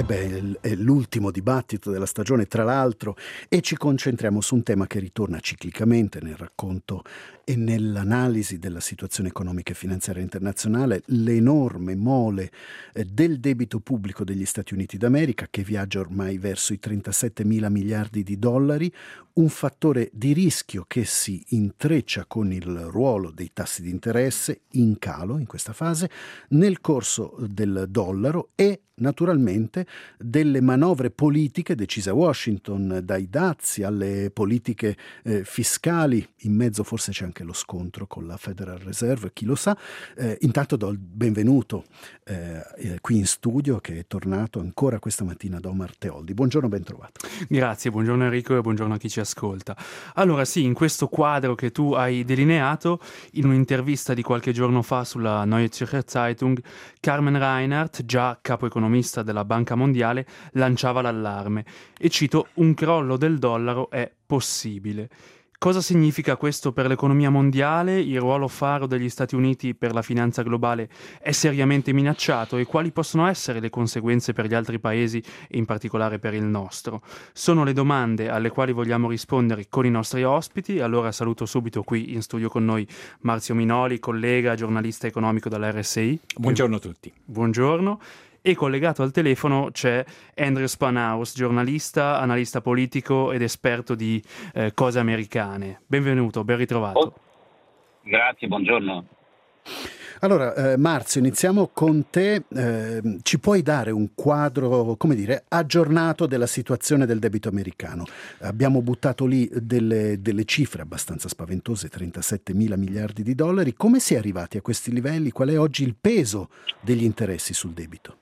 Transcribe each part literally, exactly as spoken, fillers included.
E beh, è l'ultimo dibattito della stagione, tra l'altro, e ci concentriamo su un tema che ritorna ciclicamente nel racconto e nell'analisi della situazione economica e finanziaria internazionale, l'enorme mole eh, del debito pubblico degli Stati Uniti d'America, che viaggia ormai verso i trentasette mila miliardi di dollari, un fattore di rischio che si intreccia con il ruolo dei tassi di interesse in calo in questa fase, nel corso del dollaro e naturalmente delle manovre politiche decise a Washington, dai dazi alle politiche eh, fiscali. In mezzo forse c'è anche lo scontro con la Federal Reserve, chi lo sa. Eh, intanto do il benvenuto eh, eh, qui in studio, che è tornato ancora questa mattina, da Omar Teoldi. Buongiorno, ben trovato. Grazie, buongiorno Enrico e buongiorno a chi ci ascolta. Allora sì, in questo quadro che tu hai delineato, in un'intervista di qualche giorno fa sulla Neue Zürcher Zeitung, Carmen Reinhardt, già capo economista della Banca Mondiale, lanciava l'allarme e cito: un crollo del dollaro è possibile. Cosa significa questo per l'economia mondiale? Il ruolo faro degli Stati Uniti per la finanza globale è seriamente minacciato e quali possono essere le conseguenze per gli altri paesi e in particolare per il nostro? Sono le domande alle quali vogliamo rispondere con i nostri ospiti. Allora saluto subito qui in studio con noi Marzio Minoli, collega, giornalista economico dalla R S I. Buongiorno a tutti. Buongiorno. E collegato al telefono c'è Andrew Spanaus, giornalista, analista politico ed esperto di eh, cose americane. Benvenuto, ben ritrovato. Oh, grazie, buongiorno. Allora, eh, Marzio, iniziamo con te. Eh, ci puoi dare un quadro, come dire, aggiornato della situazione del debito americano? Abbiamo buttato lì delle, delle cifre abbastanza spaventose, trentasette mila miliardi di dollari. Come si è arrivati a questi livelli? Qual è oggi il peso degli interessi sul debito?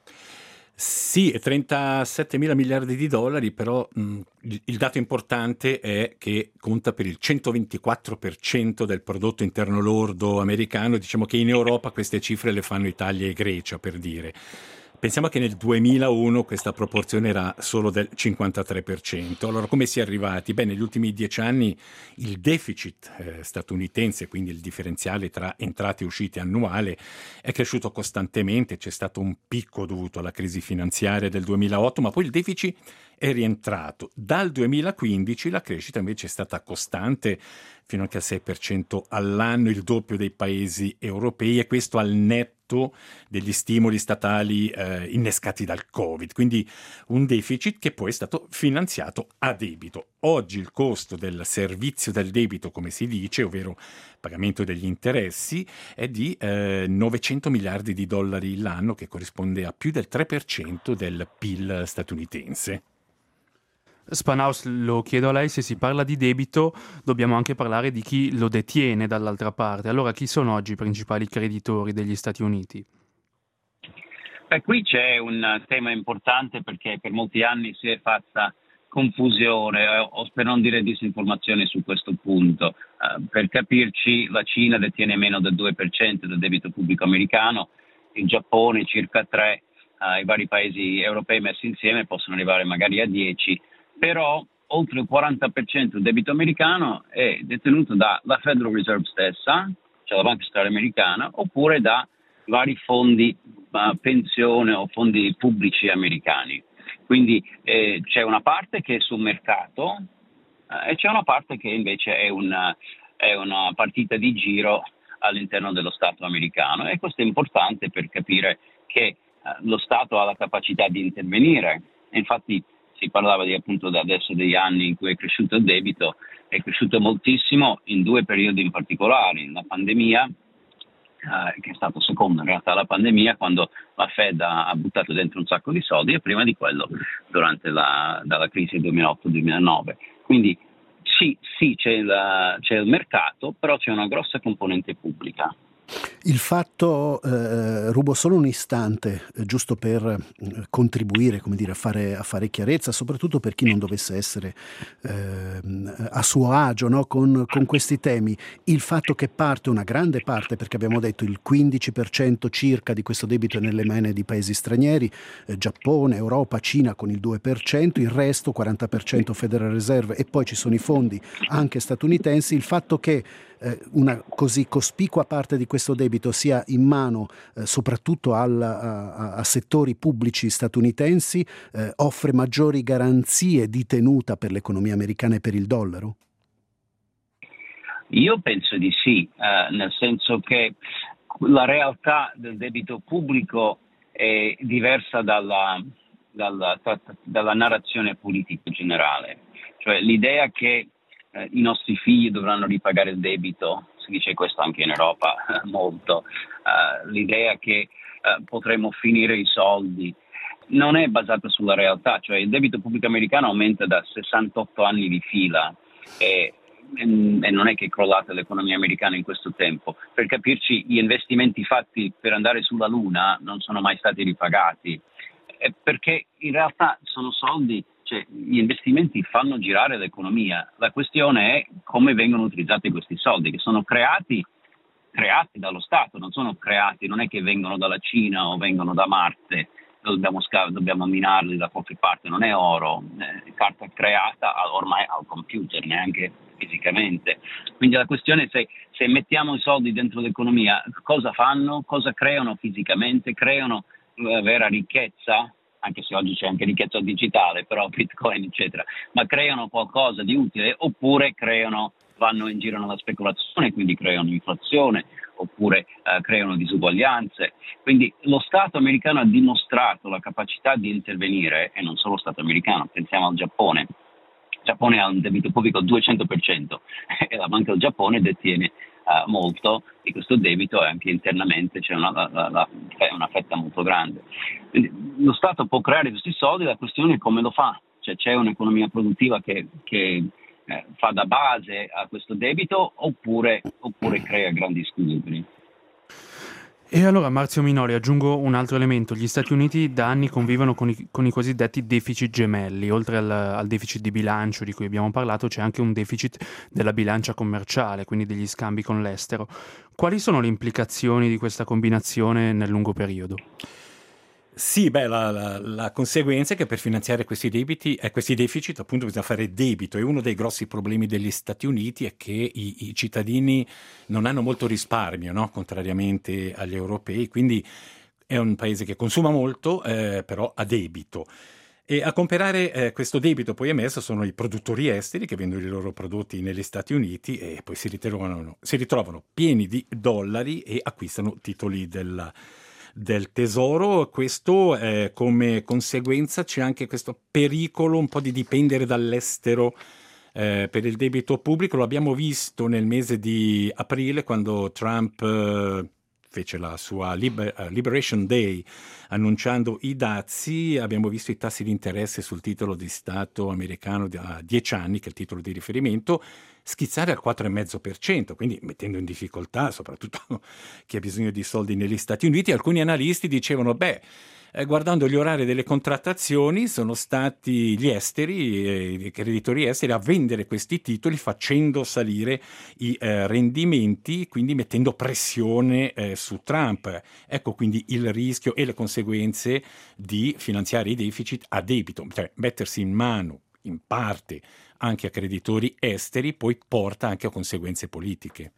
Sì, trentasette mila miliardi di dollari, però mh, il dato importante è che conta per il centoventiquattro per cento del prodotto interno lordo americano. Diciamo che in Europa queste cifre le fanno Italia e Grecia, per dire. Pensiamo che nel duemilauno questa proporzione era solo del cinquantatré per cento. Allora, come si è arrivati? Beh, negli ultimi dieci anni il deficit eh, statunitense, quindi il differenziale tra entrate e uscite annuale, è cresciuto costantemente. C'è stato un picco dovuto alla crisi finanziaria del duemilaotto, ma poi il deficit è rientrato. Dal duemilaquindici la crescita invece è stata costante, fino anche al sei per cento all'anno, il doppio dei paesi europei, e questo al netto degli stimoli statali eh, innescati dal Covid, quindi un deficit che poi è stato finanziato a debito. Oggi il costo del servizio del debito, come si dice, ovvero pagamento degli interessi, è di eh, novecento miliardi di dollari l'anno, che corrisponde a più del tre per cento del P I L statunitense. Spanaus, lo chiedo a lei: se si parla di debito dobbiamo anche parlare di chi lo detiene dall'altra parte. Allora, chi sono oggi i principali creditori degli Stati Uniti? Beh, qui c'è un tema importante, perché per molti anni si è fatta confusione o, per non dire disinformazione, su questo punto. Uh, per capirci, la Cina detiene meno del due per cento del debito pubblico americano, il Giappone circa tre per cento, uh, i vari paesi europei messi insieme possono arrivare magari a dieci per cento. Però oltre il quaranta per cento del debito americano è detenuto dalla Federal Reserve stessa, cioè la Banca Centrale Americana, oppure da vari fondi uh, pensione o fondi pubblici americani. Quindi eh, c'è una parte che è sul mercato uh, e c'è una parte che invece è una, è una partita di giro all'interno dello Stato americano, e questo è importante per capire che uh, lo Stato ha la capacità di intervenire. Infatti si parlava di, appunto, da adesso degli anni in cui è cresciuto il debito, è cresciuto moltissimo in due periodi in particolare: la pandemia, eh, che è stato secondo in realtà la pandemia, quando la Fed ha, ha buttato dentro un sacco di soldi, e prima di quello durante la dalla crisi duemilaotto duemilanove. Quindi sì, sì c'è il, c'è il mercato, però c'è una grossa componente pubblica. Il fatto, eh, rubo solo un istante, eh, giusto per eh, contribuire, come dire, a fare, a fare chiarezza, soprattutto per chi non dovesse essere eh, a suo agio, no, con, con questi temi. Il fatto che parte una grande parte, perché abbiamo detto il quindici per cento circa di questo debito è nelle mani di paesi stranieri, eh, Giappone, Europa, Cina con il due per cento, il resto quaranta per cento Federal Reserve, e poi ci sono i fondi anche statunitensi. Il fatto che eh, una così cospicua parte di questo debito sia in mano eh, soprattutto al, a, a settori pubblici statunitensi, eh, offre maggiori garanzie di tenuta per l'economia americana e per il dollaro? Io penso di sì, eh, nel senso che la realtà del debito pubblico è diversa dalla, dalla, dalla narrazione politica generale. Cioè l'idea che eh, i nostri figli dovranno ripagare il debito, si dice questo anche in Europa molto, eh, l'idea che eh, potremo finire i soldi, non è basata sulla realtà. Cioè il debito pubblico americano aumenta da sessantotto anni di fila e e non è che è crollata l'economia americana in questo tempo. Per capirci, gli investimenti fatti per andare sulla Luna non sono mai stati ripagati, perché in realtà sono soldi, cioè gli investimenti fanno girare l'economia. La questione è come vengono utilizzati questi soldi, che sono creati creati dallo Stato, non sono creati, non è che vengono dalla Cina o vengono da Marte, dobbiamo, scav- dobbiamo minarli da qualche parte, non è oro, è carta creata ormai al computer, neanche fisicamente. Quindi la questione è se, se mettiamo i soldi dentro l'economia, cosa fanno, cosa creano fisicamente, creano uh, vera ricchezza, anche se oggi c'è anche ricchezza digitale, però Bitcoin eccetera, ma creano qualcosa di utile, oppure creano, vanno in giro nella speculazione, quindi creano inflazione, oppure uh, creano disuguaglianze. Quindi lo Stato americano ha dimostrato la capacità di intervenire, e non solo lo Stato americano, pensiamo al Giappone. Il Giappone ha un debito pubblico al duecento per cento e la Banca del Giappone detiene uh, molto di questo debito, e anche internamente c'è una, la, la, una fetta molto grande. Quindi lo Stato può creare questi soldi, la questione è come lo fa. Cioè c'è un'economia produttiva che, che eh, fa da base a questo debito, oppure, oppure crea grandi squilibri. E allora, Marzio Minoli, aggiungo un altro elemento. Gli Stati Uniti da anni convivono con i, con i cosiddetti deficit gemelli. Oltre al, al deficit di bilancio di cui abbiamo parlato, c'è anche un deficit della bilancia commerciale, quindi degli scambi con l'estero. Quali sono le implicazioni di questa combinazione nel lungo periodo? Sì, beh, la, la, la conseguenza è che per finanziare questi debiti, eh, questi deficit, appunto, bisogna fare debito, e uno dei grossi problemi degli Stati Uniti è che i, i cittadini non hanno molto risparmio, no? Contrariamente agli europei, quindi è un paese che consuma molto, eh, però ha debito. E a comprare eh, questo debito poi emesso sono i produttori esteri che vendono i loro prodotti negli Stati Uniti e poi si ritrovano, si ritrovano pieni di dollari e acquistano titoli della del tesoro. Questo eh, come conseguenza c'è anche questo pericolo un po' di dipendere dall'estero eh, per il debito pubblico. Lo abbiamo visto nel mese di aprile, quando Trump eh, fece la sua Liber- uh, Liberation Day annunciando i dazi. Abbiamo visto i tassi di interesse sul titolo di Stato americano a dieci anni, che è il titolo di riferimento, schizzare al quattro virgola cinque per cento, quindi mettendo in difficoltà soprattutto chi ha bisogno di soldi negli Stati Uniti. Alcuni analisti dicevano, beh, eh, guardando gli orari delle contrattazioni, sono stati gli esteri, eh, i creditori esteri, a vendere questi titoli facendo salire i eh, rendimenti, quindi mettendo pressione eh, su Trump. Ecco quindi il rischio e le conseguenze di finanziare i deficit a debito, cioè mettersi in mano in parte anche a creditori esteri, poi porta anche a conseguenze politiche.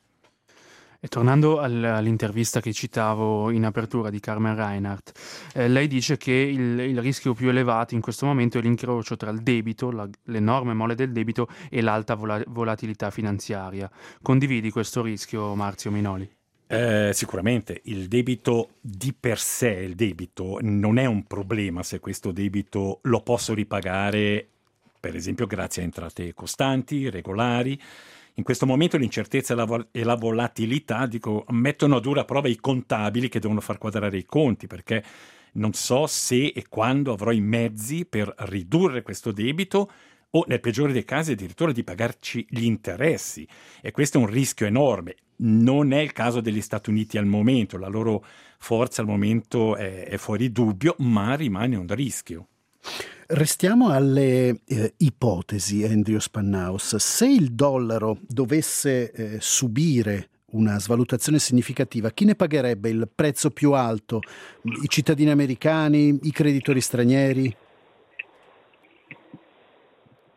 E tornando al, all'intervista che citavo in apertura di Carmen Reinhardt, eh, lei dice che il, il rischio più elevato in questo momento è l'incrocio tra il debito, la, l'enorme mole del debito, e l'alta vola- volatilità finanziaria. Condividi questo rischio, Marzio Minoli? Eh, sicuramente il debito di per sé, il debito non è un problema se questo debito lo posso ripagare, per esempio grazie a entrate costanti, regolari. In questo momento l'incertezza e la, vol- e la volatilità, dico, mettono a dura prova i contabili che devono far quadrare i conti, perché non so se e quando avrò i mezzi per ridurre questo debito, o nel peggiore dei casi addirittura di pagarci gli interessi. E questo è un rischio enorme. Non è il caso degli Stati Uniti al momento, la loro forza al momento è, è fuori dubbio, ma rimane un rischio. Restiamo alle eh, ipotesi, Andrew Spannaus. Se il dollaro dovesse eh, subire una svalutazione significativa, chi ne pagherebbe il prezzo più alto? I cittadini americani, i creditori stranieri?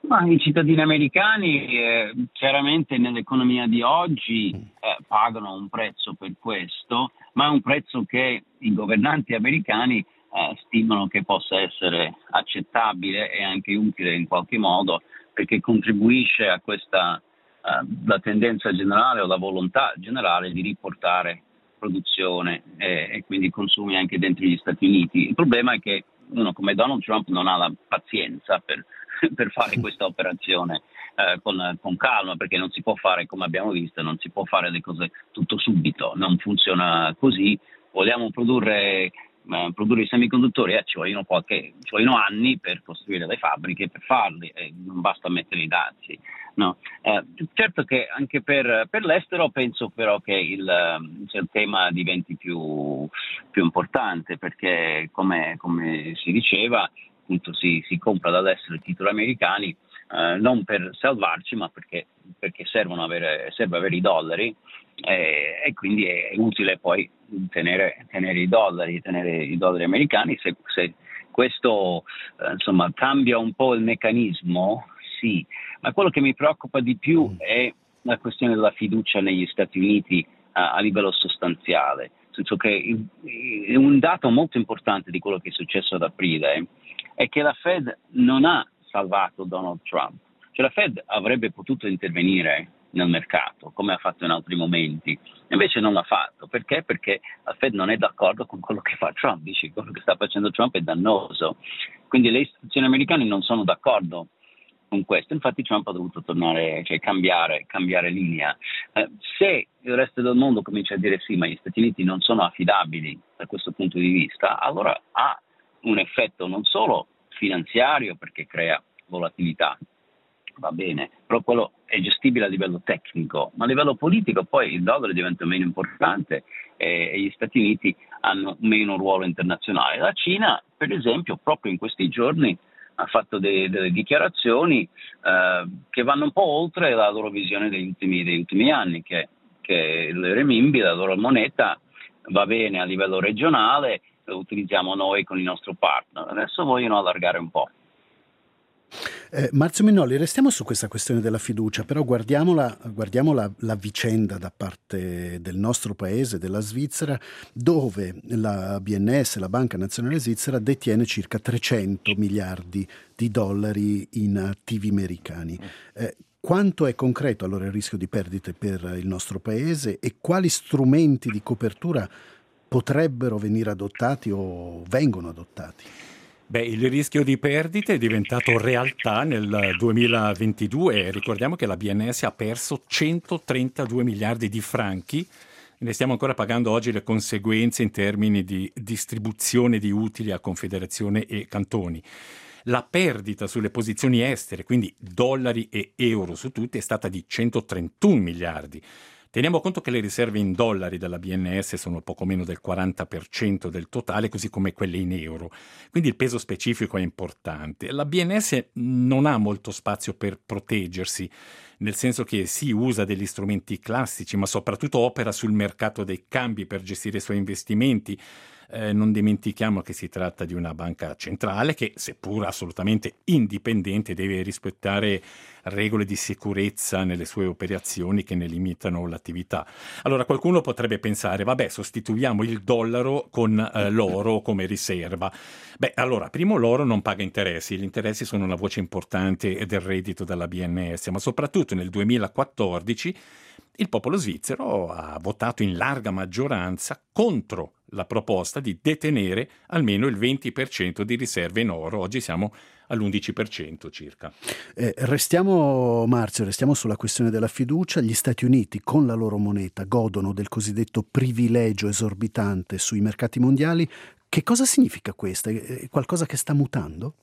Ma i cittadini americani eh, chiaramente nell'economia di oggi eh, pagano un prezzo per questo, ma è un prezzo che i governanti americani eh, stimano che possa essere accettabile e anche utile in qualche modo, perché contribuisce a questa eh, la tendenza generale o la volontà generale di riportare produzione e, e quindi consumi anche dentro gli Stati Uniti. Il problema è che uno come Donald Trump non ha la pazienza per per fare questa operazione eh, con, con calma, perché non si può fare, come abbiamo visto, non si può fare le cose tutto subito, non funziona così. Vogliamo produrre, eh, produrre i semiconduttori, eh, ci vogliono qualche, ci vogliono anni per costruire le fabbriche, per farli, eh, non basta mettere i dazi. No. Eh, certo che anche per, per l'estero penso però che il, cioè, il tema diventi più, più importante, perché come, come si diceva, appunto si, si compra dall'estero i titoli americani eh, non per salvarci, ma perché, perché servono avere, serve avere i dollari eh, e quindi è utile poi tenere, tenere i dollari, tenere i dollari americani. Se, se questo eh, insomma cambia un po' il meccanismo, sì, ma quello che mi preoccupa di più è la questione della fiducia negli Stati Uniti a, a livello sostanziale, nel senso che il, il, un dato molto importante di quello che è successo ad aprile è che la Fed non ha salvato Donald Trump. Cioè la Fed avrebbe potuto intervenire nel mercato, come ha fatto in altri momenti, invece non l'ha fatto. Perché? Perché la Fed non è d'accordo con quello che fa Trump, dice che quello che sta facendo Trump è dannoso. Quindi le istituzioni americane non sono d'accordo con questo, infatti Trump ha dovuto tornare, cioè cambiare, cambiare linea. Eh, se il resto del mondo comincia a dire sì, ma gli Stati Uniti non sono affidabili da questo punto di vista, allora ha un effetto non solo finanziario, perché crea volatilità, va bene, però quello è gestibile a livello tecnico, ma a livello politico poi il dollaro diventa meno importante e, e gli Stati Uniti hanno meno ruolo internazionale. La Cina, per esempio, proprio in questi giorni ha fatto de, delle dichiarazioni eh, che vanno un po' oltre la loro visione degli ultimi, degli ultimi anni, che, che il renminbi, la loro moneta, va bene a livello regionale, lo utilizziamo noi con il nostro partner. Adesso vogliono allargare un po'. Eh, Marzio Minnolli, restiamo su questa questione della fiducia, però guardiamola, guardiamo la, la vicenda da parte del nostro paese, della Svizzera, dove la B N S, la Banca Nazionale Svizzera, detiene circa trecento miliardi di dollari in attivi americani. Eh, quanto è concreto allora il rischio di perdite per il nostro paese e quali strumenti di copertura potrebbero venire adottati o vengono adottati? Beh, il rischio di perdite è diventato realtà nel duemilaventidue. Ricordiamo che la B N S ha perso centotrentadue miliardi di franchi. Ne stiamo ancora pagando oggi le conseguenze in termini di distribuzione di utili a Confederazione e cantoni. La perdita sulle posizioni estere, quindi dollari e euro su tutti, è stata di centotrentuno miliardi. Teniamo conto che le riserve in dollari della B N S sono poco meno del quaranta per cento del totale, così come quelle in euro. Quindi il peso specifico è importante. La B N S non ha molto spazio per proteggersi, nel senso che si usa degli strumenti classici, ma soprattutto opera sul mercato dei cambi per gestire i suoi investimenti. Eh, non dimentichiamo che si tratta di una banca centrale che, seppur assolutamente indipendente, deve rispettare regole di sicurezza nelle sue operazioni che ne limitano l'attività. Allora qualcuno potrebbe pensare, vabbè, sostituiamo il dollaro con eh, l'oro come riserva. Beh, allora, primo, l'oro non paga interessi, gli interessi sono una voce importante del reddito della B N S, ma soprattutto nel duemilaquattordici il popolo svizzero ha votato in larga maggioranza contro la proposta di detenere almeno il venti per cento di riserve in oro. Oggi siamo all'undici per cento circa. Eh, restiamo, Marzio, restiamo sulla questione della fiducia. Gli Stati Uniti con la loro moneta godono del cosiddetto privilegio esorbitante sui mercati mondiali. Che cosa significa questo? È qualcosa che sta mutando?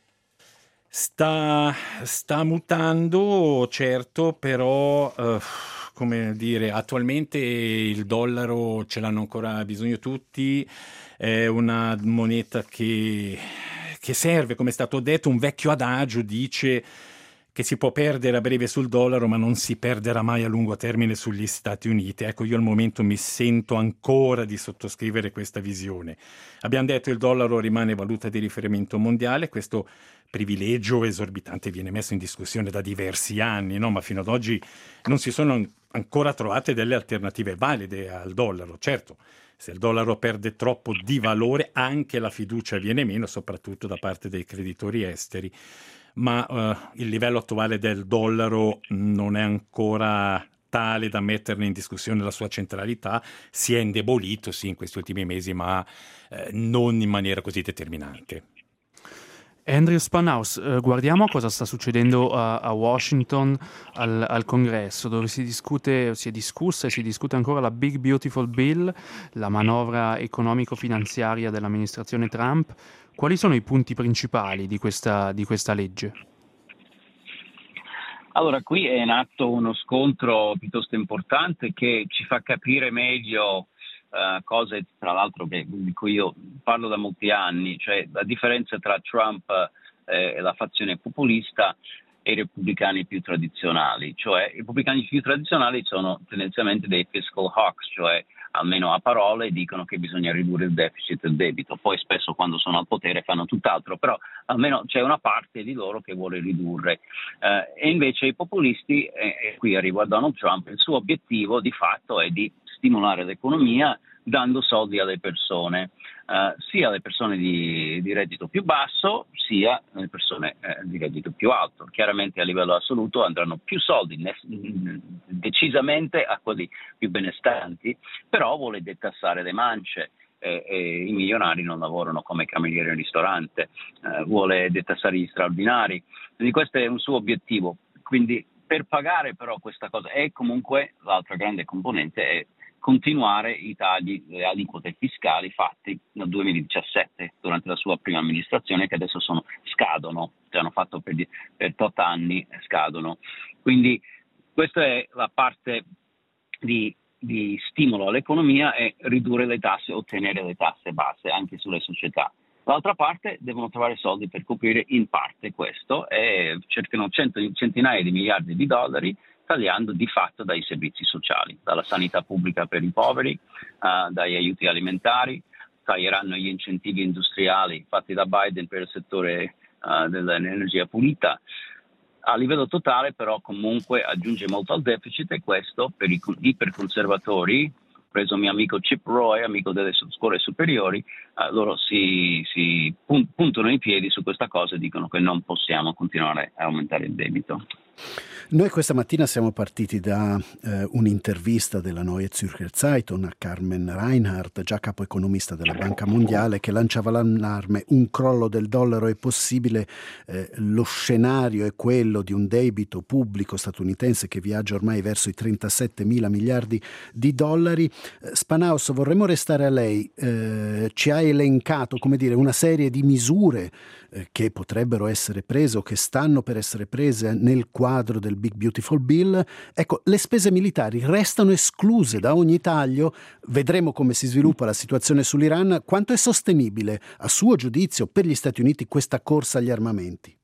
Sta, sta mutando, certo, però... Uh... come dire, attualmente il dollaro ce l'hanno ancora bisogno tutti, è una moneta che, che serve, come è stato detto, un vecchio adagio dice che si può perdere a breve sul dollaro, ma non si perderà mai a lungo termine sugli Stati Uniti. Ecco, io al momento mi sento ancora di sottoscrivere questa visione. Abbiamo detto che il dollaro rimane valuta di riferimento mondiale, questo privilegio esorbitante viene messo in discussione da diversi anni, no? Ma fino ad oggi non si sono ancora trovate delle alternative valide al dollaro. Certo, se il dollaro perde troppo di valore, anche la fiducia viene meno, soprattutto da parte dei creditori esteri. Ma uh, il livello attuale del dollaro non è ancora tale da metterne in discussione la sua centralità. Si è indebolito, sì, in questi ultimi mesi, ma eh, non in maniera così determinante. Andrew Spanaus, eh, guardiamo a cosa sta succedendo a, a Washington al, al Congresso, dove si discute, si è discussa e si discute ancora la Big Beautiful Bill, la manovra economico-finanziaria dell'amministrazione Trump. Quali sono i punti principali di questa, di questa legge? Allora, qui è in atto uno scontro piuttosto importante che ci fa capire meglio Uh, cose tra l'altro che, di cui io parlo da molti anni, cioè la differenza tra Trump eh, e la fazione populista e i repubblicani più tradizionali. Cioè i repubblicani più tradizionali sono tendenzialmente dei fiscal hawks, cioè almeno a parole dicono che bisogna ridurre il deficit e il debito, poi spesso quando sono al potere fanno tutt'altro, però almeno c'è una parte di loro che vuole ridurre. Uh, e invece i populisti, e, e qui arrivo a Donald Trump, il suo obiettivo di fatto è di stimolare l'economia dando soldi alle persone, eh, sia alle persone di, di reddito più basso, sia alle persone eh, di reddito più alto. Chiaramente a livello assoluto andranno più soldi, ne, decisamente a quelli più benestanti, però vuole detassare le mance. E, e i milionari non lavorano come camerieri in ristorante, eh, vuole detassare gli straordinari, quindi questo è un suo obiettivo. Quindi per pagare però questa cosa, e comunque l'altra grande componente è continuare i tagli delle aliquote fiscali fatti nel duemiladiciassette durante la sua prima amministrazione, che adesso sono, scadono, che hanno fatto per, per otto anni, scadono. Quindi questa è la parte di, di stimolo all'economia, e ridurre le tasse, ottenere le tasse basse anche sulle società. L'altra parte devono trovare soldi per coprire in parte questo, e cercano cento, centinaia di miliardi di dollari tagliando di fatto dai servizi sociali, dalla sanità pubblica per i poveri, uh, dagli aiuti alimentari, taglieranno gli incentivi industriali fatti da Biden per il settore uh, dell'energia pulita. A livello totale però comunque aggiunge molto al deficit, e questo per i iperconservatori, preso mio amico Chip Roy, amico delle scuole superiori, uh, loro si, si pun- puntano i piedi su questa cosa e dicono che non possiamo continuare a aumentare il debito. Noi questa mattina siamo partiti da eh, un'intervista della Neue Zürcher Zeitung a Carmen Reinhardt, già capo economista della Banca Mondiale, che lanciava l'allarme: un crollo del dollaro è possibile, eh, lo scenario è quello di un debito pubblico statunitense che viaggia ormai verso i trentasette mila miliardi di dollari. Eh, Spanaus, vorremmo restare a lei, eh, ci ha elencato, come dire, una serie di misure eh, che potrebbero essere prese o che stanno per essere prese nel quadro del Big Beautiful Bill. Ecco, le spese militari restano escluse da ogni taglio. Vedremo come si sviluppa la situazione sull'Iran. Quanto è sostenibile, a suo giudizio, per gli Stati Uniti questa corsa agli armamenti?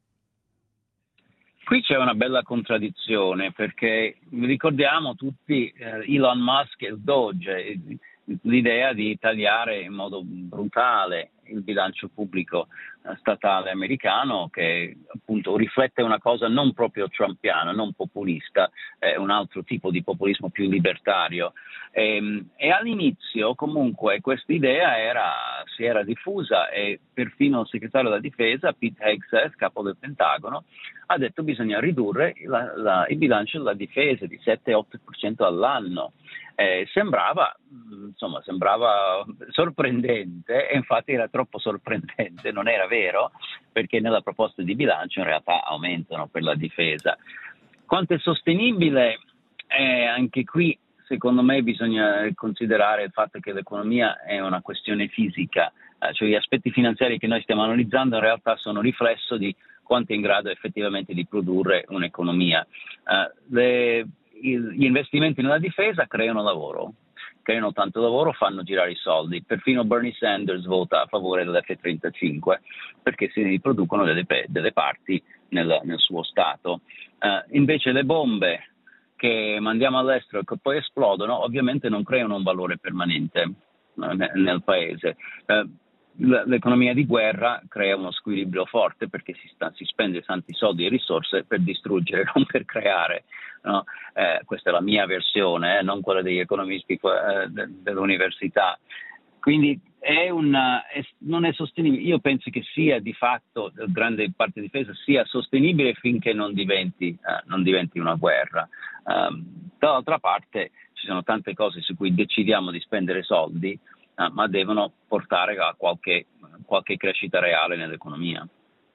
Qui c'è una bella contraddizione, perché ricordiamo tutti eh, Elon Musk e il Doge, l'idea di tagliare in modo brutale il bilancio pubblico eh, statale americano, che appunto riflette una cosa non proprio trumpiana, non populista, è un altro tipo di populismo più libertario. E, e all'inizio comunque questa idea era, si era diffusa, e perfino il segretario della difesa, Pete Hegseth, capo del Pentagono, ha detto che bisogna ridurre la, la, il bilancio della difesa di sette otto per cento all'anno. Eh, sembrava, insomma, sembrava sorprendente, e infatti era troppo sorprendente, non era vero, perché nella proposta di bilancio in realtà aumentano per la difesa. Quanto è sostenibile? Eh, anche qui secondo me bisogna considerare il fatto che l'economia è una questione fisica, eh, cioè gli aspetti finanziari che noi stiamo analizzando in realtà sono riflesso di quanto è in grado effettivamente di produrre un'economia. Eh, le Gli investimenti nella difesa creano lavoro, creano tanto lavoro, fanno girare i soldi. Perfino Bernie Sanders vota a favore dell'F trentacinque perché si riproducono delle, delle parti nel, nel suo Stato. Uh, invece le bombe che mandiamo all'estero e che poi esplodono ovviamente non creano un valore permanente uh, nel, nel paese. Uh, L'economia di guerra crea uno squilibrio forte perché si, sta, si spende tanti soldi e risorse per distruggere, non per creare. No? Eh, questa è la mia versione, eh, non quella degli economisti eh, de, dell'università. Quindi è una, è, non è sostenibile. Io penso che sia di fatto, il grande parte di difesa, sia sostenibile finché non diventi, eh, non diventi una guerra. Um, dall'altra parte ci sono tante cose su cui decidiamo di spendere soldi, Uh, ma devono portare a qualche, qualche crescita reale nell'economia.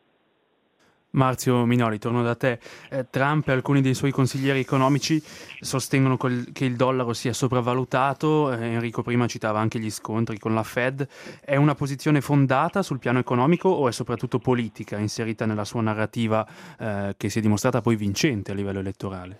Marzio Minoli, torno da te. Eh, Trump e alcuni dei suoi consiglieri economici sostengono col, che il dollaro sia sopravvalutato. Eh, Enrico prima citava anche gli scontri con la Fed. È una posizione fondata sul piano economico o è soprattutto politica, inserita nella sua narrativa eh, che si è dimostrata poi vincente a livello elettorale?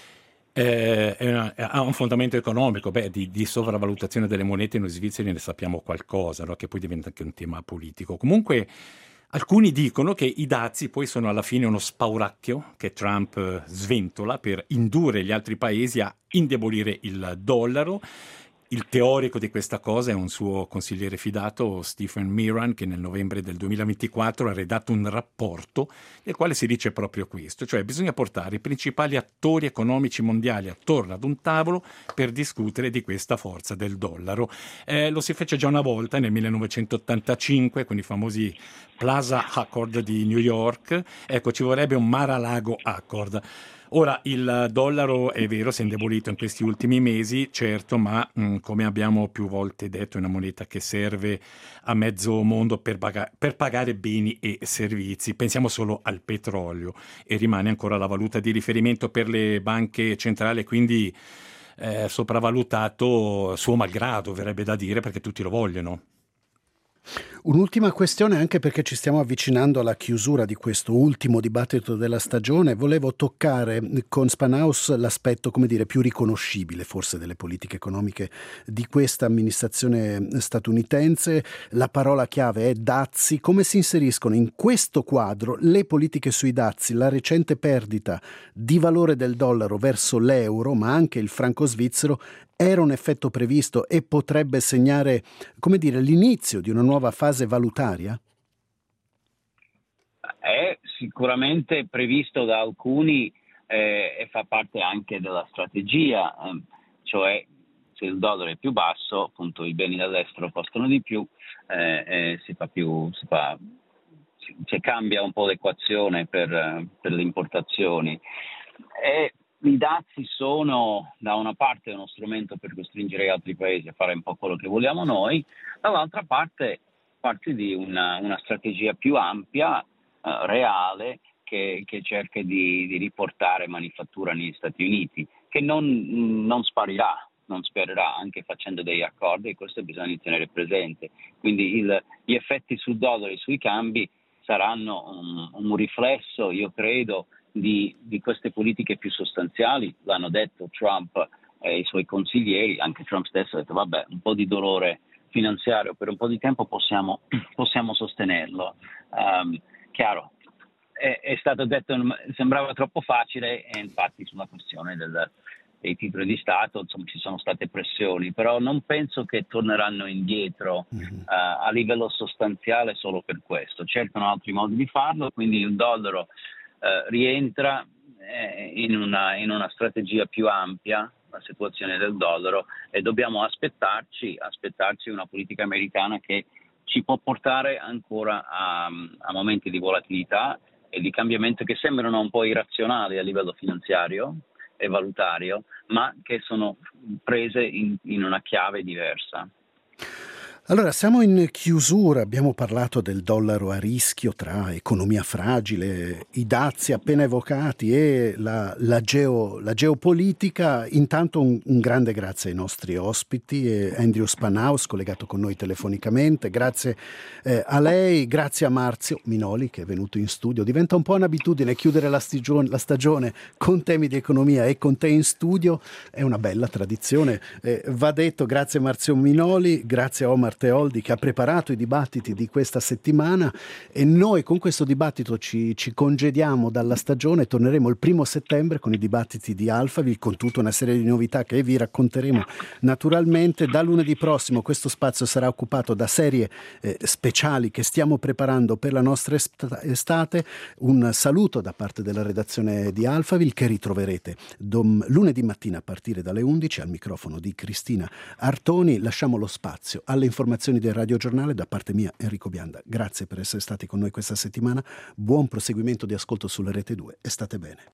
Eh, è una, ha un fondamento economico. Beh, di, di sopravvalutazione delle monete noi svizzeri ne sappiamo qualcosa, no? Che poi diventa anche un tema politico. Comunque alcuni dicono che i dazi poi sono alla fine uno spauracchio che Trump sventola per indurre gli altri paesi a indebolire il dollaro. Il teorico di questa cosa è un suo consigliere fidato, Stephen Miran, che nel novembre del duemilaventiquattro ha redatto un rapporto nel quale si dice proprio questo, cioè bisogna portare i principali attori economici mondiali attorno ad un tavolo per discutere di questa forza del dollaro. Eh, lo si fece già una volta nel millenovecentottantacinque con i famosi Plaza Accord di New York. Ecco, ci vorrebbe un Mar-a-Lago Accord. Ora, il dollaro è vero, si è indebolito in questi ultimi mesi, certo, ma mh, come abbiamo più volte detto è una moneta che serve a mezzo mondo per, paga- per pagare beni e servizi. Pensiamo solo al petrolio e rimane ancora la valuta di riferimento per le banche centrali, quindi eh, sopravvalutato suo malgrado, verrebbe da dire, perché tutti lo vogliono. Un'ultima questione, anche perché ci stiamo avvicinando alla chiusura di questo ultimo dibattito della stagione. Volevo toccare con Spanhaus l'aspetto, come dire, più riconoscibile forse delle politiche economiche di questa amministrazione statunitense. La parola chiave è dazi. Come si inseriscono in questo quadro le politiche sui dazi, la recente perdita di valore del dollaro verso l'euro, ma anche il franco svizzero? Era un effetto previsto e potrebbe segnare, come dire, l'inizio di una nuova fase valutaria? È sicuramente previsto da alcuni eh, e fa parte anche della strategia, eh, cioè se il dollaro è più basso, appunto i beni dall'estero costano di più, eh, eh, si fa più, si fa, si, si cambia un po' l'equazione per, per le importazioni. E i dazi sono da una parte uno strumento per costringere altri paesi a fare un po' quello che vogliamo noi, dall'altra parte parte di una, una strategia più ampia, eh, reale, che, che cerca di, di riportare manifattura negli Stati Uniti, che non, non sparirà, non sparirà anche facendo degli accordi, e questo bisogna tenere presente. Quindi il, gli effetti sul dollaro e sui cambi saranno un, un riflesso, io credo, Di, di queste politiche più sostanziali. L'hanno detto Trump e i suoi consiglieri, anche Trump stesso ha detto vabbè, un po' di dolore finanziario per un po' di tempo possiamo, possiamo sostenerlo. Um, chiaro, è, è stato detto, sembrava troppo facile, e infatti sulla questione del, dei titoli di Stato insomma ci sono state pressioni, però non penso che torneranno indietro uh, a livello sostanziale solo per questo. Cercano altri modi di farlo, quindi il dollaro Uh, rientra eh, in, una, in una strategia più ampia, la situazione del dollaro, e dobbiamo aspettarci, aspettarci una politica americana che ci può portare ancora a, a momenti di volatilità e di cambiamento che sembrano un po' irrazionali a livello finanziario e valutario, ma che sono prese in, in una chiave diversa. Allora, siamo in chiusura, abbiamo parlato del dollaro a rischio tra economia fragile, i dazi appena evocati e la, la, geo, la geopolitica. Intanto un, un grande grazie ai nostri ospiti, eh, Andrew Spanhaus, collegato con noi telefonicamente, grazie eh, a lei, grazie a Marzio Minoli che è venuto in studio. Diventa un po' un'abitudine chiudere la, stagione, la stagione con temi di economia e con te in studio, è una bella tradizione. Eh, va detto, grazie Marzio Minoli, grazie a Omar Arteoldi, che ha preparato i dibattiti di questa settimana, e noi con questo dibattito ci, ci congediamo dalla stagione. Torneremo il primo settembre con i dibattiti di Alphaville, con tutta una serie di novità che vi racconteremo naturalmente. Da lunedì prossimo questo spazio sarà occupato da serie eh, speciali che stiamo preparando per la nostra estate. Un saluto da parte della redazione di Alphaville, che ritroverete dom- lunedì mattina a partire dalle undici al microfono di Cristina Artoni. Lasciamo lo spazio alle informazioni del radiogiornale. Da parte mia, Enrico Bianda, grazie per essere stati con noi questa settimana, buon proseguimento di ascolto sulla Rete due e state bene.